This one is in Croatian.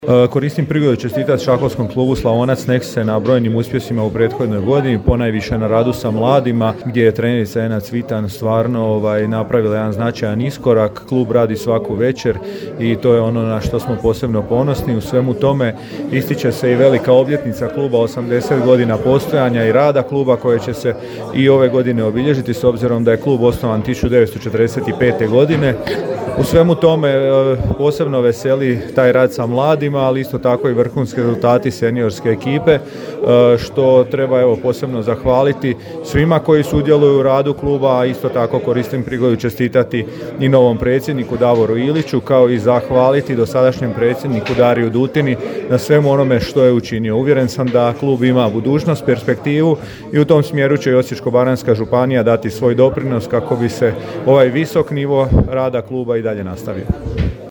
Koristim prigodu čestitati šahovskom klubu Slavonac Nexe na brojnim uspjesima u prethodnoj godini, ponajviše na radu sa mladima, gdje je trenernica Ena Cvitan stvarno napravila jedan značajan iskorak. Klub radi svaku večer i to je ono na što smo posebno ponosni. U svemu tome ističe se i velika obljetnica kluba, 80 godina postojanja i rada kluba, koje će se i ove godine obilježiti s obzirom da je klub osnovan 1945. godine. U svemu tome posebno veseli taj rad sa mladima, ali isto tako i vrhunski rezultati seniorske ekipe, što treba posebno zahvaliti svima koji sudjeluju u radu kluba, a isto tako koristim prigodu čestitati i novom predsjedniku Davoru Iliću, kao i zahvaliti dosadašnjem predsjedniku Dariju Dutini na svemu onome što je učinio. Uvjeren sam da klub ima budućnost, perspektivu i u tom smjeru će i Osječko-baranjska županija dati svoj doprinos kako bi se ovaj visok nivo rada kluba i dalje nastavio.